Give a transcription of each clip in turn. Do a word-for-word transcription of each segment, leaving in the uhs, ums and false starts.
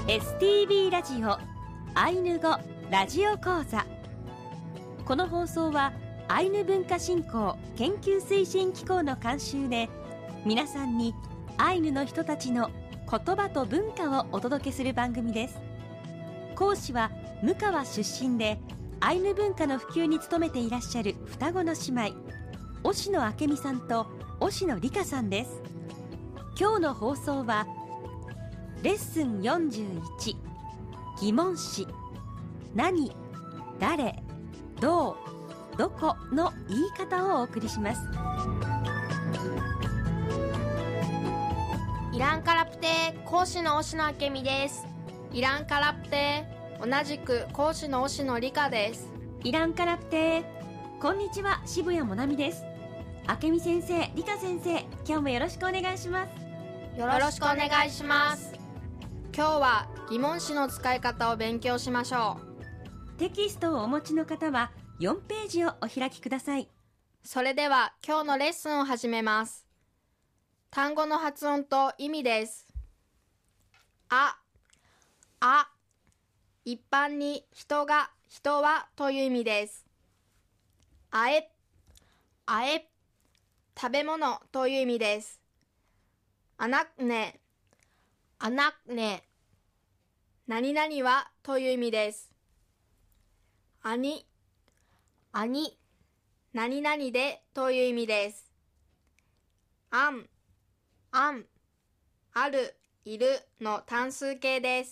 エスティービー ラジオアイヌ語ラジオ講座。この放送はアイヌ文化振興研究推進機構の監修で、皆さんにアイヌの人たちの言葉と文化をお届けする番組です。講師は向川出身でアイヌ文化の普及に努めていらっしゃる双子の姉妹、押野明美さんと押野理香さんです。今日の放送はレッスンよんじゅういち、疑問詞、何、誰、どう、どこの言い方をお送りします。 イランカラプテ講師の押野明美です。イランカラプテ同じく講師の押野理香です。 イランカラプテこんにちは、渋谷もなみです。明美先生、理香先生、今日もよろしくお願いします。 よろしくお願いします。今日は疑問詞の使い方を勉強しましょう。テキストをお持ちの方はよんページをお開きください。 それでは今日のレッスンを始めます。単語の発音と意味です。あ、あ、一般に人が、人はという意味です。あえ、あえ、食べ物という意味です。あなね、あなね、何々はという意味です。あに、あに、何々でという意味です。あん、あん、ある、いるの単数形です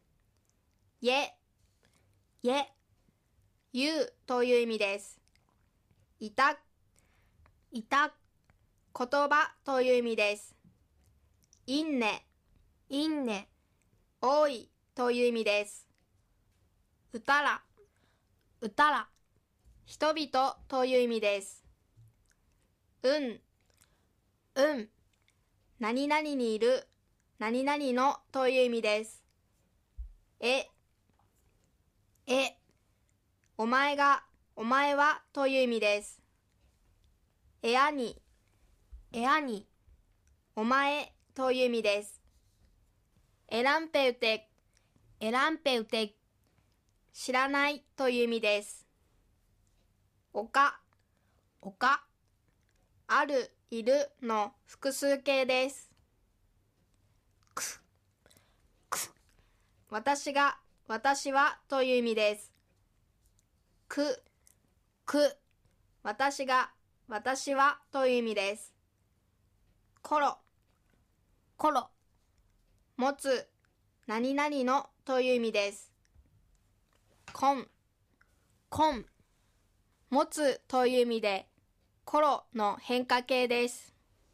。ye、ye、言うという意味です。いた、いた、言葉という意味です。いんね、いんね、多いという意味です。うたら、うたら、人々という意味です。うん、うん、何々にいる、何々のという意味です。え、え、お前が、お前はという意味です。えやに、えやに、お前という意味です。えらんぺうて、えらんぺうて、知らないという意味です。おか、おか、ある、いるの複数形です。く、く、私が、私はという意味です。く、く、私が、私はという意味です。ころ、ころ、持つ、何々のという意味です。こん、こん、持つという意味で、ころの変化形です。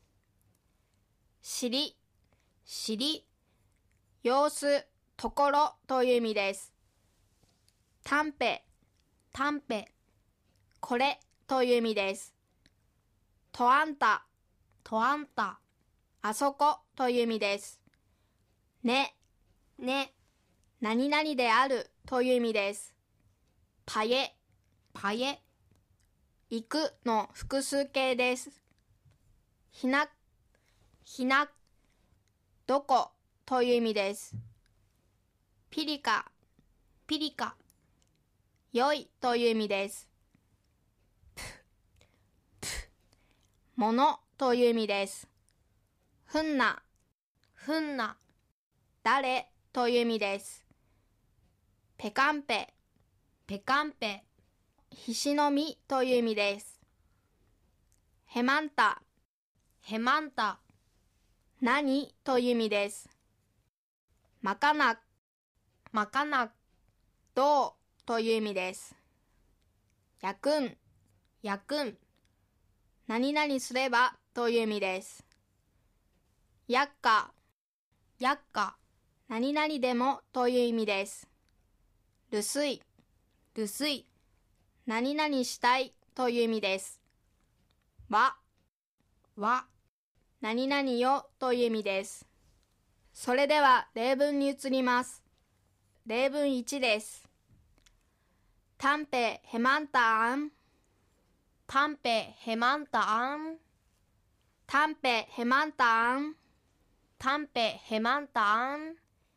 しり、しり、様子、ところという意味です。たんぺ、たんぺ、これという意味です。とあんた、とあんた、あそこという意味です。ね、ね、何々であるという意味です。ぱえ、ぱえ、行くの複数形です。ひな、ひな、どこという意味です。ピリカ、ピリカ、良いという意味です。ぷ、ぷ、ものという意味です。ふんな、ふんな、誰という意味です。ぺかんぺ、ぺかんぺ、ひしの実という意味です。へまんた、へまんた、何という意味です。まかな、まかな、どうという意味です。やくん、やくん、何々すればという意味です。やっか、やっか、何々でもという意味です。るすい、るすい、何々したいという意味です。わ、わ、何々よという意味です。それでは例文に移ります。例文いちです。たんぺへまんたあん、たんぺへまんたあん、たんぺへまんたあん、たんぺへまんたあん、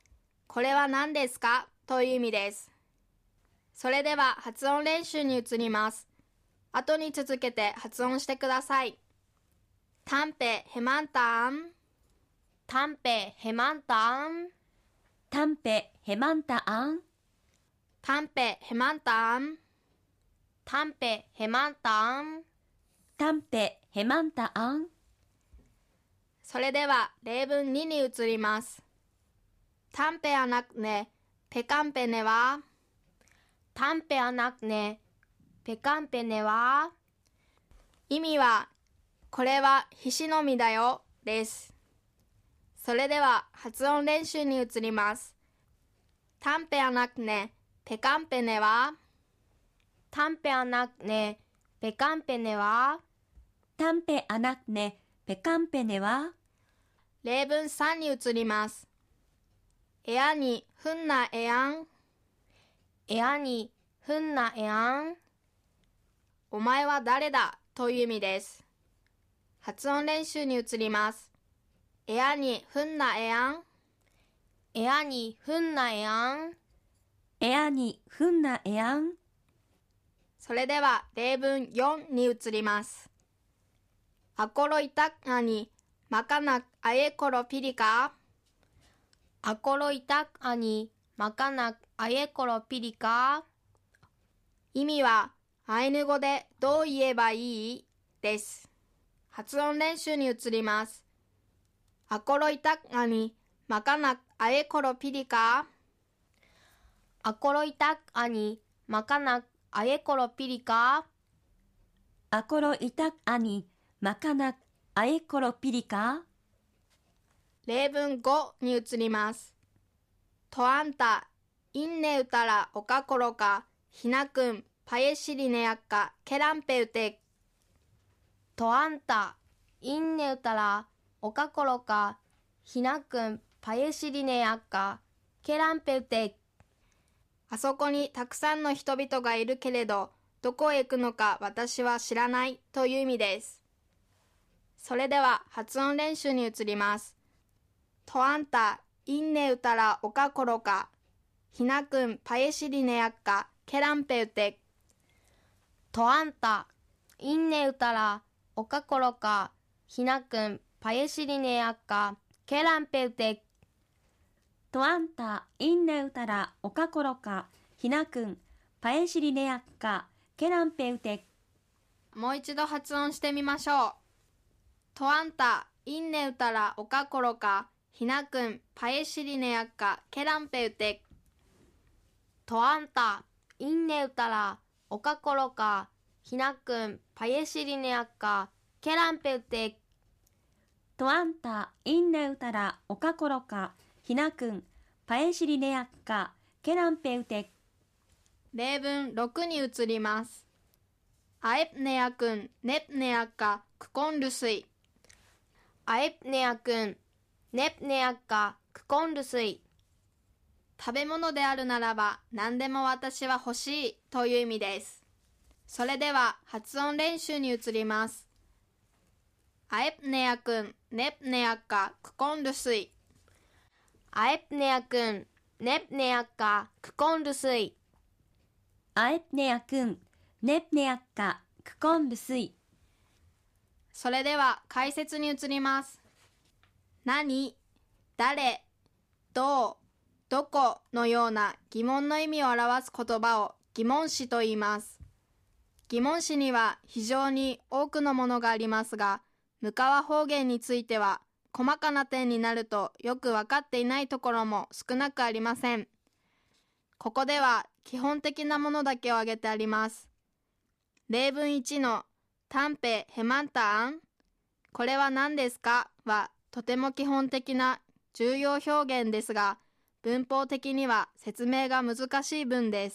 これは何ですかという意味です。それでは発音練習に移ります。後に続けて発音してください。タンペヘマンタン、 タンペヘマンタン、 タンペヘマンタアン、 タンペヘマンタン、 タンペヘマンタン。 タンペヘマンタアン。 それでは例文にに移ります。タンペアナクネ、ペカンペネは、 タンペアナクネ、ペカンペネは、 意味は、これはひしの実だよ、です。それでは発音練習に移ります。タンペアナクネ、ペカンペネは、 タンペアナクネ、ペカンペネは、 タンペアナクネ、ペカンペネは、 例文さんに移ります。エアにふんなえやん、 エアにふんなえやん。 お前は誰だという意味です。発音練習に移ります。エアにふんなえやん、 エアにふんなえやん。 エアにふんなえやん。 それでは例文よんに移ります。アコロイタッアにマカナアエコロピリカ、 アコロイタクアにマカナアエコロピリカ。 意味はアイヌ語でどう言えばいいです。発音練習に移ります。アコロイタクアにマカナアエコロピリカ、 アコロイタクアにマカナアエコロピリカ。 アコロイタクアにマカナアエコロピリカ。 例文ごに移ります。とあんた、インネウタラオカコロカ、ひなくん、パエシリネヤッカ、ケランペウテ。 とあんた、インネウタラ、オカコロカ、ひなくん、パエシリネヤッカ、ケランペウテ。 あそこにたくさんの人々がいるけれど、どこへ行くのか私は知らないという意味です。それでは発音練習に移ります。とあんた、インネウタラオカコロカ、ひなくん、パエシリネヤッカ、ケランペウテ。 とあんた、インネウタラ、オカコロカ、ひなくん、パエシリネヤッカ、ケランペウテ。 とあんた、インネウタラ、オカコロカ、ひなくん、パエシリネヤッカ、ケランペウテ。 もう一度発音してみましょう。とあんた、インネウタラ、オカコロカ、ひなくん、パエシリネヤッカ、ケランペウテ。 とあんた、インネウタラ、オカコロカ、ひなくん、パエシリネヤッカ、ケランペウテ。 とあんた、インネウタラ、オカコロカ、ひなくん、パエシリネヤッカ、ケランペウテ。 例文ろくに移ります。アエプネヤくん、ネプネヤッカ、クコンルスイ。 アエプネヤくん、ネプネヤッカ、クコンルスイ。 食べ物であるならば何でも私は欲しいという意味です。それでは発音練習に移ります。アエプネヤくん、ネプネヤッカ、クコンルスイ。 アエプネヤくん、ネプネヤッカ、クコンルスイ。 アエプネヤくん、ネプネヤッカ、クコンルスイ。 それでは解説に移ります。何、誰、どう、どこのような疑問の意味を表す言葉を疑問詞と言います。疑問詞には非常に多くのものがありますが、向川方言については細かな点になるとよく分かっていないところも少なくありません。ここでは基本的なものだけを挙げてあります。例文いちのタンペヘマンタアン、これは何ですかはとても基本的な重要表現ですが、文法的には説明が難しい文です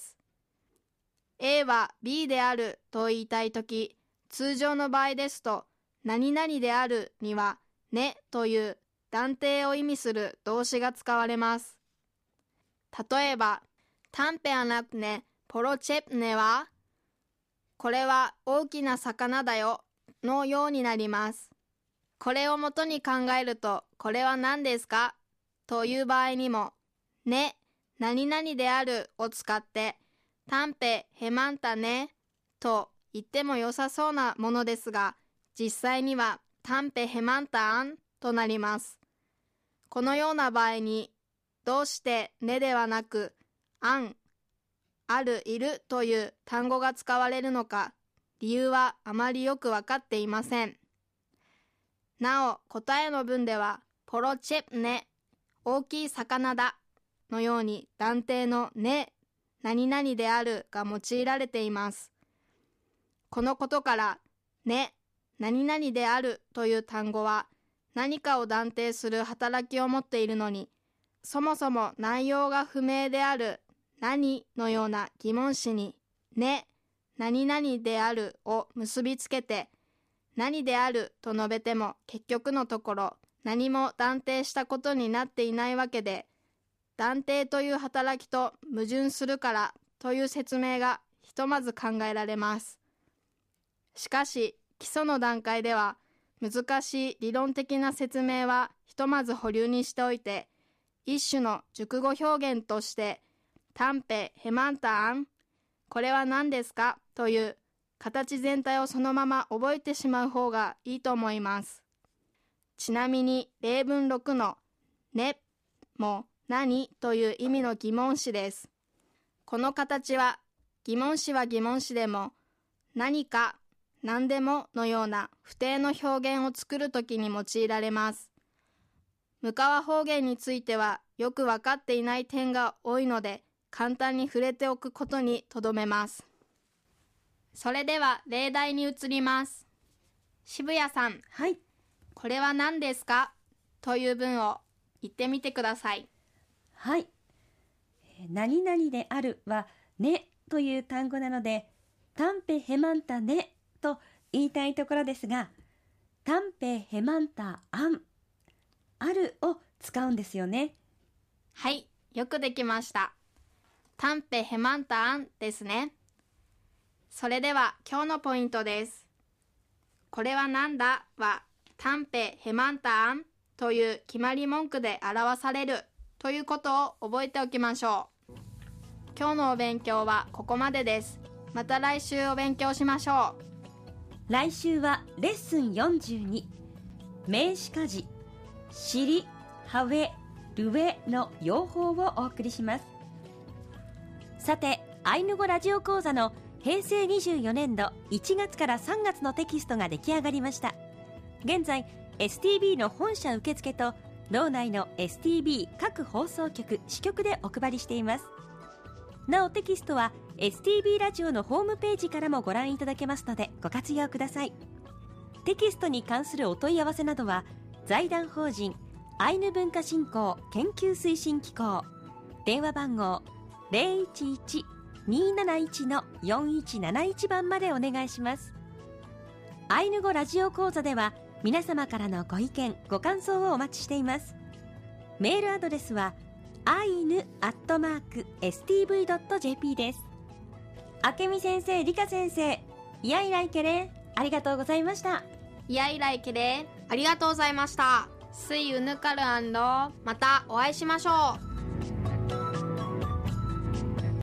。A は B であると言いたいとき、通常の場合ですと、何々であるにはねという断定を意味する動詞が使われます。例えば、タンペアナクネポロチェプネは、これは大きな魚だよのようになります。これをもとに考えると、これは何ですかという場合にも、 ね、何々であるを使って、タンペヘマンタねと言っても良さそうなものですが、実際にはタンペヘマンタアンとなります。このような場合に、どうしてねではなく、アン、ある、いるという単語が使われるのか、理由はあまりよくわかっていません。なお、答えの文では、ポロチェプネ、大きい魚だのように断定のね、何々であるが用いられています。このことから、ね、何々であるという単語は何かを断定する働きを持っているのに、そもそも内容が不明である何のような疑問詞に、ね、何々であるを結びつけて、何であると述べても結局のところ何も断定したことになっていないわけで、断定という働きと矛盾するからという説明がひとまず考えられます。しかし基礎の段階では難しい理論的な説明はひとまず保留にしておいて、一種の熟語表現としてタンペヘマンタアン、これは何ですかという形全体をそのまま覚えてしまう方がいいと思います。ちなみに例文ろくのねも何という意味の疑問詞です。この形は疑問詞は疑問詞でも何か何でものような不定の表現を作るときに用いられます。無川方言についてはよく分かっていない点が多いので簡単に触れておくことにとどめます。それでは例題に移ります。渋谷さん、 はい。 これは何ですかという文を言ってみてください。 はい。何々であるはねという単語なので、タンペヘマンタねと言いたいところですが、タンペヘマンタアン、あるを使うんですよね。 はい、よくできました。タンペヘマンタアンですね。それでは今日のポイントです。これはなんだはタンペヘマンタアンという決まり文句で表されるということを覚えておきましょう。今日のお勉強はここまでです。また来週お勉強しましょう。来週はレッスンよんじゅうに、名詞家事、しり、はえ、るえの用法をお送りします。さて、アイヌ語ラジオ講座のへいせいにじゅうよねんどいちがつからさんがつのテキストが出来上がりました。現在 エスティービー の本社受付と道内の エスティービー 各放送局支局でお配りしています。なおテキストは エスティービー ラジオのホームページからもご覧いただけますのでご活用ください。テキストに関するお問い合わせなどは財団法人アイヌ文化振興研究推進機構、電話番号 ゼロいちいち にーなないち のよんいちなないち 番までお願いします。アイヌ語ラジオ講座では皆様からのご意見ご感想をお待ちしています。メールアドレスはアイヌアットマークエスティーブイドットジェーピー です。あけみ先生、りか先生、いやいらいけれありがとうございました。 いやいらいけれありがとうございました。スイウヌカルアンドまたお会いしましょう。